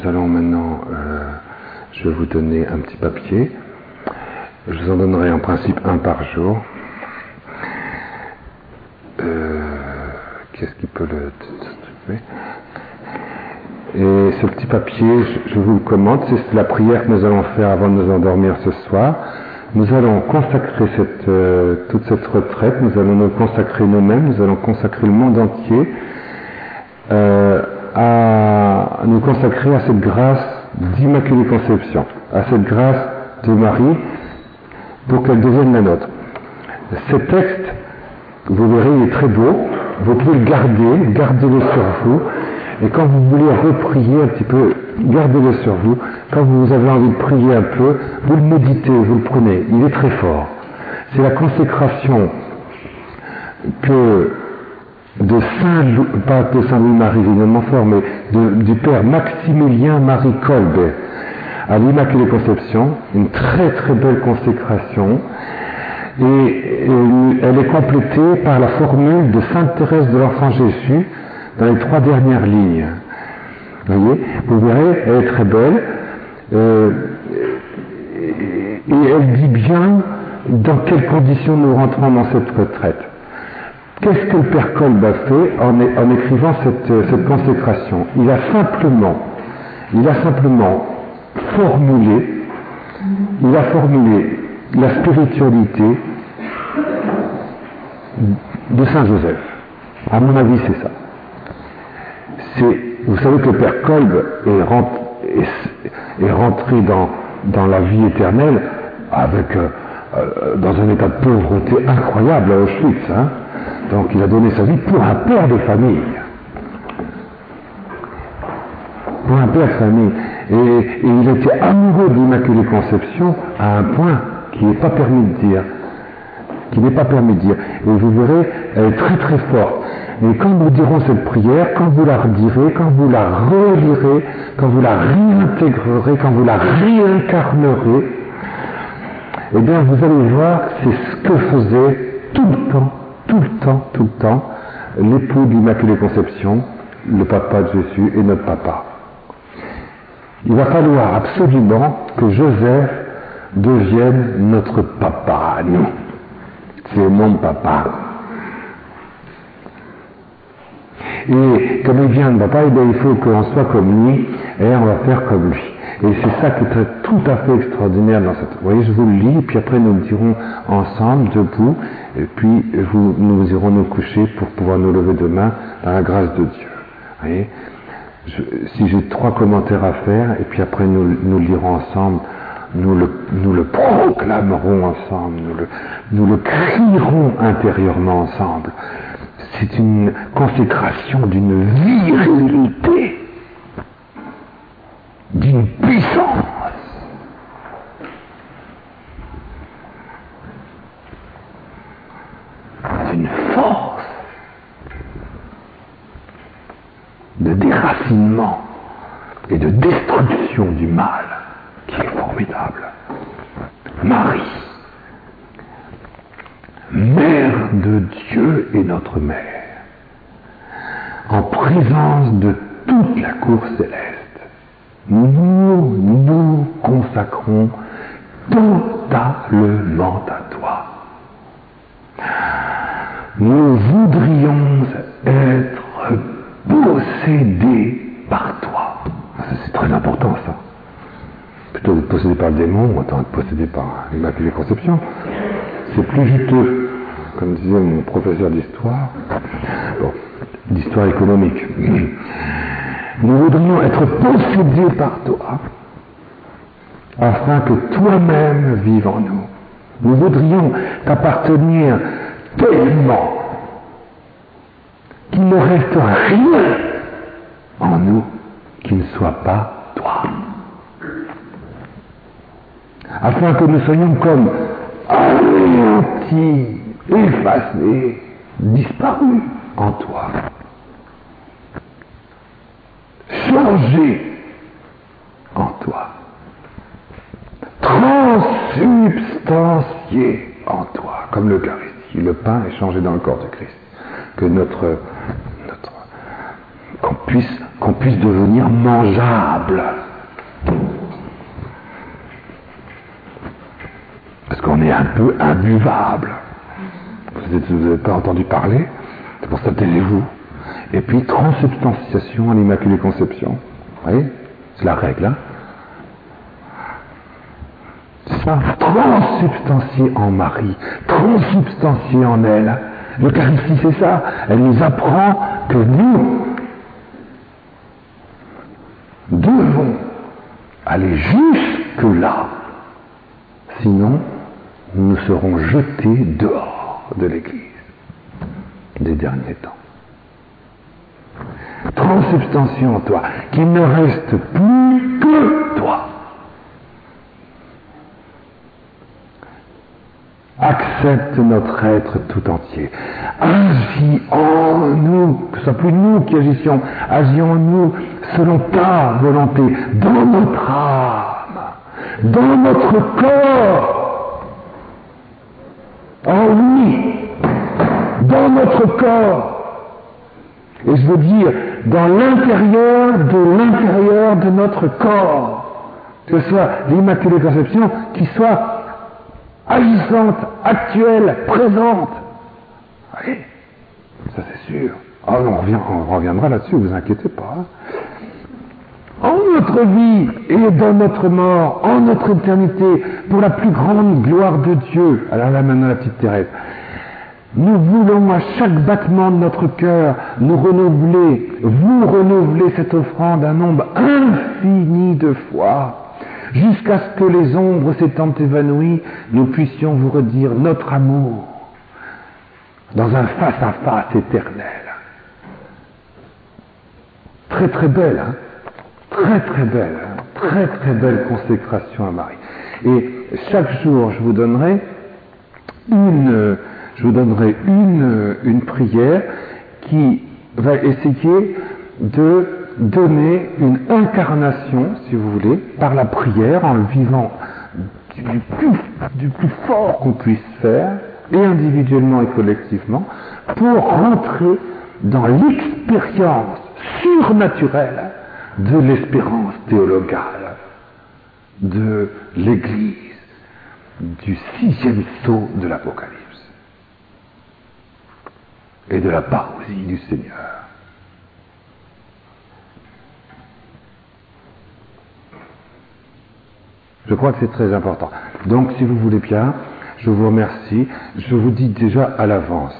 Nous allons maintenant, je vais vous donner un petit papier. Je vous en donnerai en principe un par jour. Qu'est-ce qui peut le distribuer? Et ce petit papier, je vous le commande, c'est la prière que nous allons faire avant de nous endormir ce soir. Nous allons consacrer toute cette retraite, nous allons nous consacrer nous-mêmes, nous allons consacrer le monde entier à nous consacrer à cette grâce d'Immaculée Conception, à cette grâce de Marie, pour qu'elle devienne la nôtre. Ce texte, vous verrez, il est très beau, vous pouvez le garder, gardez-le sur vous, et quand vous voulez reprier un petit peu, gardez-le sur vous. Quand vous avez envie de prier un peu, vous le méditez, vous le prenez. Il est très fort. C'est la consécration pas de Saint Louis-Marie évidemment fort, mais du Père Maximilien Marie Kolbe à l'Immaculée Conception. Une très très belle consécration. Et elle est complétée par la formule de Sainte Thérèse de l'Enfant Jésus dans les 3 dernières lignes. Vous verrez, elle est très belle. Et elle dit bien dans quelles conditions nous rentrons dans cette retraite. Qu'est-ce que le Père Kolbe a fait en écrivant cette consécration? Il a simplement formulé la spiritualité de Saint Joseph. À mon avis, c'est ça. Vous savez que le Père Kolbe est rentré dans la vie éternelle dans un état de pauvreté incroyable à Auschwitz. Donc il a donné sa vie pour un père de famille. Pour un père de famille. Et il était amoureux de l'Immaculée Conception à un point qui n'est pas permis de dire. Et vous verrez, elle est très très forte. Mais quand nous dirons cette prière, quand vous la redirez, quand vous la relirez, quand vous la réintégrerez, quand vous la réincarnerez, eh bien vous allez voir que c'est ce que faisait tout le temps, l'époux de l'Immaculée Conception, le papa de Jésus et notre papa. Il va falloir absolument que Joseph devienne notre papa à nous. C'est mon papa. Et comme il vient de papa, il faut qu'on soit comme lui, et on va faire comme lui. Et c'est ça qui est tout à fait extraordinaire dans cette... Vous voyez, je vous le lis, et puis après nous le dirons ensemble, debout, et puis nous irons nous coucher pour pouvoir nous lever demain dans la grâce de Dieu. Vous voyez, si j'ai 3 commentaires à faire, et puis après nous le lirons ensemble, nous le proclamerons ensemble, nous le crierons intérieurement ensemble. C'est une consécration d'une virilité, d'une puissance, d'une force, de déracinement et de destruction du mal qui est formidable. Marie, Mère de Dieu et notre Mère, en présence de toute la cour céleste, nous consacrons totalement à toi. Nous voudrions être possédés par toi. C'est très important ça. Plutôt d'être possédé par le démon, autant être possédé par l'Immaculée Conception. C'est plus juteux, comme disait mon professeur d'histoire, d'histoire économique. Nous voudrions être possédés par toi, afin que toi-même vive en nous. Nous voudrions t'appartenir tellement qu'il ne reste rien en nous qui ne soit pas toi. Afin que nous soyons comme anéantis, effacés, disparus en toi. Changés en toi. Transubstantiés en toi. Comme l'Eucharistie, le pain est changé dans le corps de Christ. Que qu'on puisse qu'on puisse devenir mangeable. Parce qu'on est un peu imbuvable. Vous n'avez pas entendu parler, c'est pour ça taisez-vous. Et puis transsubstantiation à l'Immaculée Conception. Vous voyez, c'est la règle, hein. C'est ça, transsubstantier en Marie, transsubstantier en elle. L'Eucharistie, c'est ça. Elle nous apprend que nous devons aller jusque là. Sinon, nous serons jetés dehors de l'Église des derniers temps. Transsubstantier en toi, qu'il ne reste plus que toi. Accepte notre être tout entier. Agis en nous, que ce soit plus nous qui agissions, agis en nous selon ta volonté, dans notre âme, dans notre corps. Oh oui, dans notre corps. Et je veux dire, dans l'intérieur de notre corps, que ce soit l'Immaculée Conception qui soit agissante, actuelle, présente. Oui, ça c'est sûr. Ah, on reviendra là-dessus, vous inquiétez pas. En notre vie et dans notre mort, en notre éternité, pour la plus grande gloire de Dieu. Alors là maintenant la petite Thérèse. Nous voulons à chaque battement de notre cœur nous renouveler, vous renouveler cette offrande un nombre infini de fois, jusqu'à ce que les ombres s'étant évanouies, nous puissions vous redire notre amour dans un face-à-face éternel. Très très belle, hein? Très très belle, hein? Très très belle consécration à Marie. Et chaque jour, je vous donnerai une prière qui va essayer de donner une incarnation, si vous voulez, par la prière, en le vivant du plus fort qu'on puisse faire, et individuellement et collectivement, pour rentrer dans l'expérience surnaturelle de l'espérance théologale de l'Église, du 6e sceau de l'Apocalypse et de la parousie du Seigneur. Je crois que c'est très important. Donc, si vous voulez bien, je vous remercie. Je vous dis déjà à l'avance.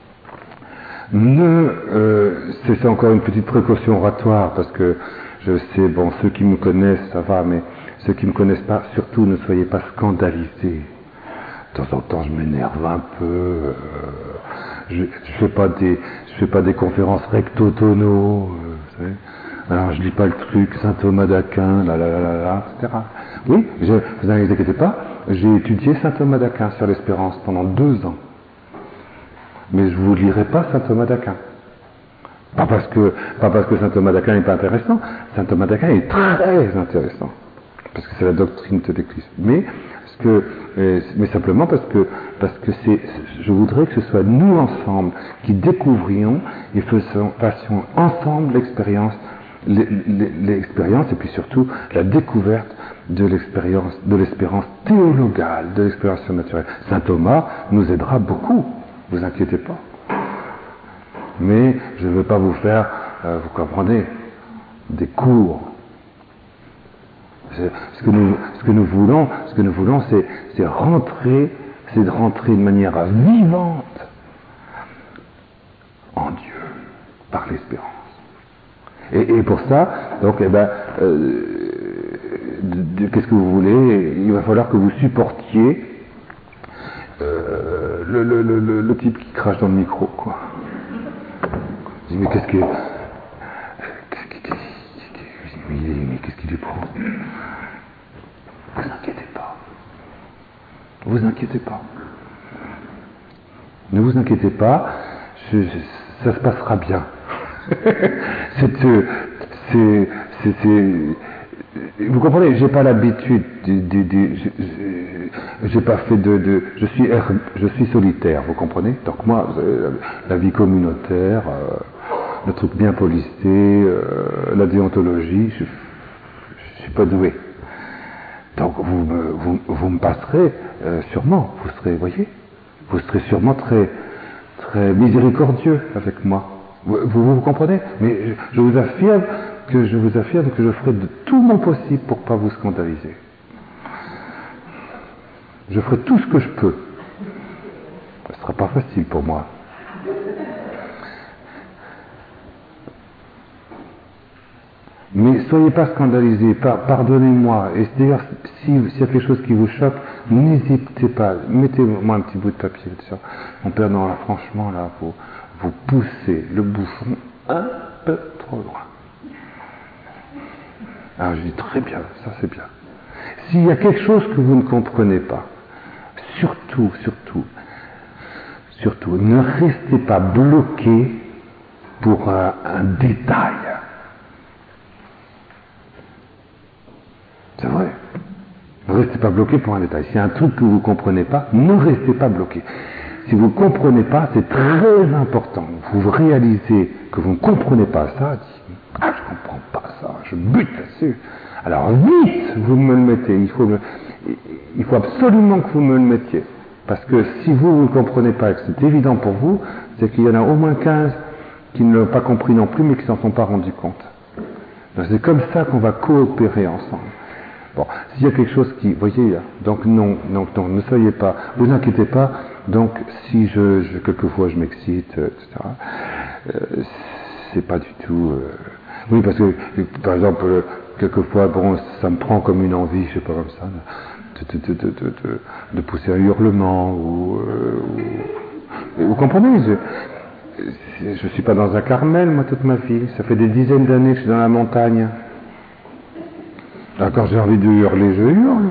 C'est encore une petite précaution oratoire, parce que je sais, bon, ceux qui me connaissent, ça va, mais ceux qui ne me connaissent pas, surtout ne soyez pas scandalisés. De temps en temps, je m'énerve un peu. Je fais pas des conférences recto-tono, vous savez. Alors, je lis pas le truc Saint Thomas d'Aquin, etc. Oui, vous inquiétez pas, j'ai étudié Saint Thomas d'Aquin sur l'espérance pendant 2 ans. Mais je vous lirai pas Saint Thomas d'Aquin. Pas parce que Saint Thomas d'Aquin n'est pas intéressant. Saint Thomas d'Aquin est très intéressant. Parce que c'est la doctrine de l'Église. Mais simplement parce que je voudrais que ce soit nous ensemble qui découvrions et fassions ensemble l'expérience et puis surtout la découverte de l'espérance théologale, de l'expérience surnaturelle. Saint Thomas nous aidera beaucoup, vous inquiétez pas. Mais je ne veux pas vous faire, vous comprenez, des cours. Ce que nous voulons, c'est de rentrer de manière vivante en Dieu, par l'espérance. Et pour ça, donc, qu'est-ce que vous voulez? Il va falloir que vous supportiez le type qui crache dans le micro, quoi. Je dis, mais qu'est-ce qu'il lui prend? Vous inquiétez pas. Ne vous inquiétez pas, ça se passera bien. Vous comprenez, j'ai pas l'habitude j'ai pas fait je suis solitaire, vous comprenez? Donc moi, la vie communautaire, le truc bien policé, la déontologie, je suis pas doué. Donc vous me passerez sûrement, vous serez, voyez, vous serez sûrement très, très miséricordieux avec moi. Vous comprenez? Mais je vous affirme que je ferai de tout mon possible pour pas vous scandaliser. Je ferai tout ce que je peux. Ce ne sera pas facile pour moi. Mais soyez pas scandalisés, pardonnez-moi. Et d'ailleurs, s'il y a quelque chose qui vous choque, n'hésitez pas. Mettez-moi un petit bout de papier. Mon père, non, là, franchement, là, vous poussez le bouchon un peu trop loin. Alors je dis très bien, ça c'est bien. S'il y a quelque chose que vous ne comprenez pas, surtout, ne restez pas bloqué pour un détail. C'est vrai. Ne restez pas bloqué pour un détail. S'il y a un truc que vous ne comprenez pas, ne restez pas bloqué. Si vous ne comprenez pas, c'est très important. Vous réalisez que vous ne comprenez pas ça, je ne comprends pas ça, je bute là-dessus. Alors vite, vous me le mettez. Il faut absolument que vous me le mettiez. Parce que si vous ne comprenez pas et que c'est évident pour vous, c'est qu'il y en a au moins 15 qui ne l'ont pas compris non plus, mais qui ne s'en sont pas rendus compte. Donc c'est comme ça qu'on va coopérer ensemble. Bon, s'il y a quelque chose qui... Voyez, donc non, ne soyez pas... Vous inquiétez pas, donc si quelquefois je m'excite, etc., c'est pas du tout... Oui, parce que, par exemple, quelquefois, bon, ça me prend comme une envie, je sais pas, comme ça, de pousser un hurlement, vous comprenez, je suis pas dans un Carmel, moi, toute ma vie. Ça fait des dizaines d'années que je suis dans la montagne. Là, quand j'ai envie de hurler, je hurle.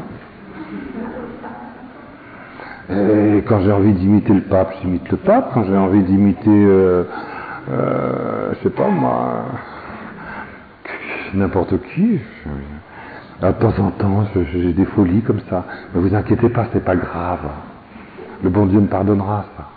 Et quand j'ai envie d'imiter le pape, j'imite le pape. Quand j'ai envie d'imiter, je sais pas moi, n'importe qui. De temps en temps, j'ai des folies comme ça. Mais vous inquiétez pas, c'est pas grave. Le bon Dieu me pardonnera ça.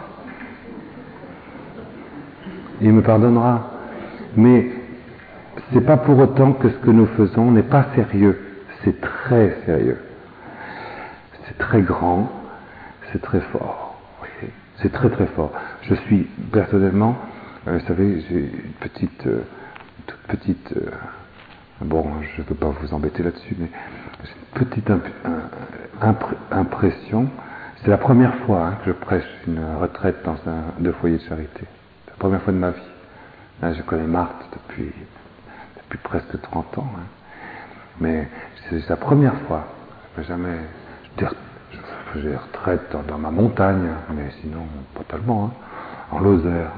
Il me pardonnera. Mais c'est pas pour autant que ce que nous faisons n'est pas sérieux. C'est très sérieux. C'est très grand. C'est très fort. Oui. C'est très très fort. Je suis personnellement, vous savez, j'ai une toute petite, bon, je ne veux pas vous embêter là-dessus, mais j'ai une petite impression. C'est la première fois que je prêche une retraite dans de foyer de charité. C'est la première fois de ma vie. Là, je connais Marthe depuis presque 30 ans. Mais c'est la première fois. Je n'ai jamais... Je faisais retraite dans ma montagne, mais sinon, pas tellement, en Lozère.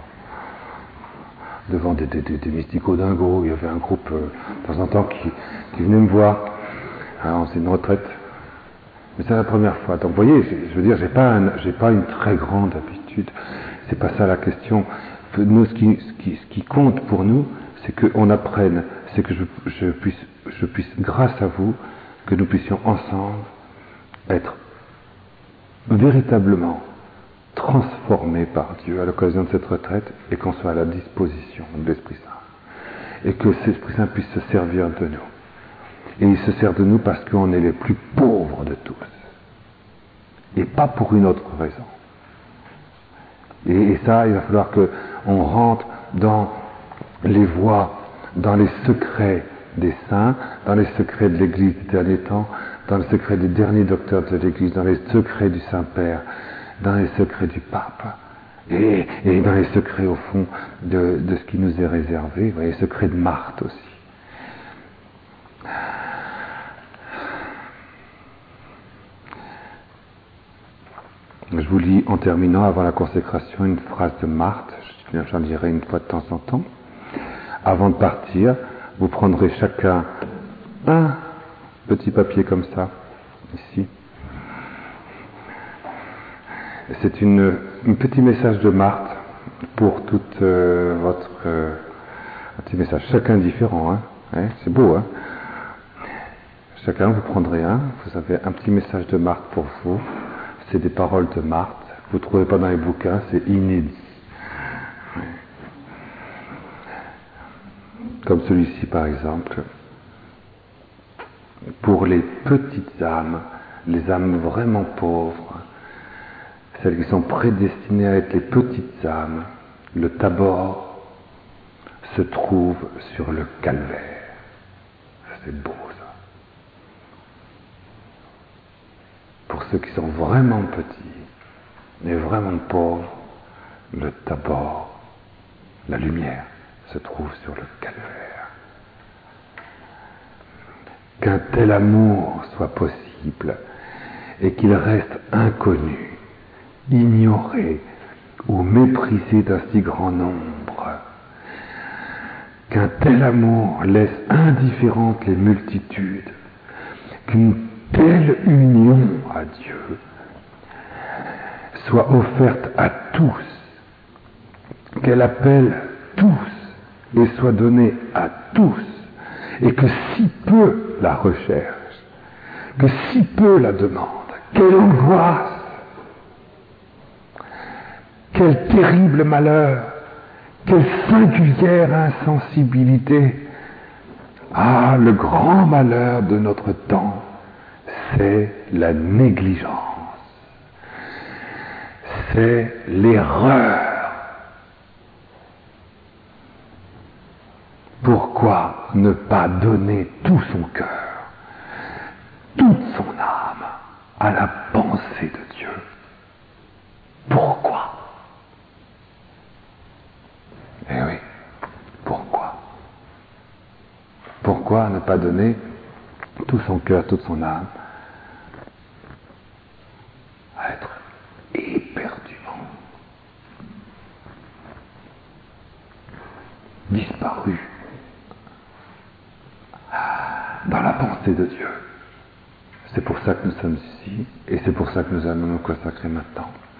Devant des mystico-dingos, il y avait un groupe de temps en temps qui venait me voir. Alors, c'est une retraite. Mais c'est la première fois. Donc, vous voyez, je veux dire, j'ai pas une très grande habitude. C'est pas ça la question. Nous, ce qui compte pour nous, c'est qu'on apprenne, c'est que je puisse, grâce à vous, que nous puissions ensemble être véritablement transformés par Dieu à l'occasion de cette retraite et qu'on soit à la disposition de l'Esprit Saint. Et que l'Esprit Saint puisse se servir de nous. Et il se sert de nous parce qu'on est les plus pauvres de tous. Et pas pour une autre raison. Et ça, il va falloir qu'on rentre dans les voies, dans les secrets des saints, dans les secrets de l'Église des derniers temps, dans les secrets des derniers docteurs de l'Église, dans les secrets du Saint-Père, dans les secrets du Pape, et dans les secrets, au fond, de ce qui nous est réservé, vous voyez, les secrets de Marthe aussi. Je vous lis en terminant, avant la consécration, une phrase de Marthe, j'en dirai une fois de temps en temps. Avant de partir, vous prendrez chacun un petit papier comme ça, ici. C'est un petit message de Marthe pour toute votre... un petit message, chacun différent, c'est beau, Chacun, vous prendrez un, vous avez un petit message de Marthe pour vous. C'est des paroles de Marthe. Vous ne trouvez pas dans les bouquins, c'est inédit. comme celui-ci par exemple, pour les petites âmes, les âmes vraiment pauvres, celles qui sont prédestinées à être les petites âmes, le Tabor se trouve sur le calvaire. C'est beau ça. Pour ceux qui sont vraiment petits et vraiment pauvres, le Tabor, la lumière, se trouve sur le calvaire. Qu'un tel amour soit possible et qu'il reste inconnu, ignoré ou méprisé d'un si grand nombre, qu'un tel amour laisse indifférentes les multitudes, qu'une telle union à Dieu soit offerte à tous, qu'elle appelle tous et soit donnée à tous, et que si peu la recherche, que si peu la demande. Quelle angoisse, quel terrible malheur, quelle singulière insensibilité. Ah, le grand malheur de notre temps, c'est la négligence, c'est l'erreur. Pourquoi ne pas donner tout son cœur, toute son âme à la pensée de Dieu? Pourquoi? Eh oui, pourquoi? Pourquoi ne pas donner tout son cœur, toute son âme à être éperdument disparu dans la pensée de Dieu? C'est pour ça que nous sommes ici, et c'est pour ça que nous allons nous consacrer maintenant.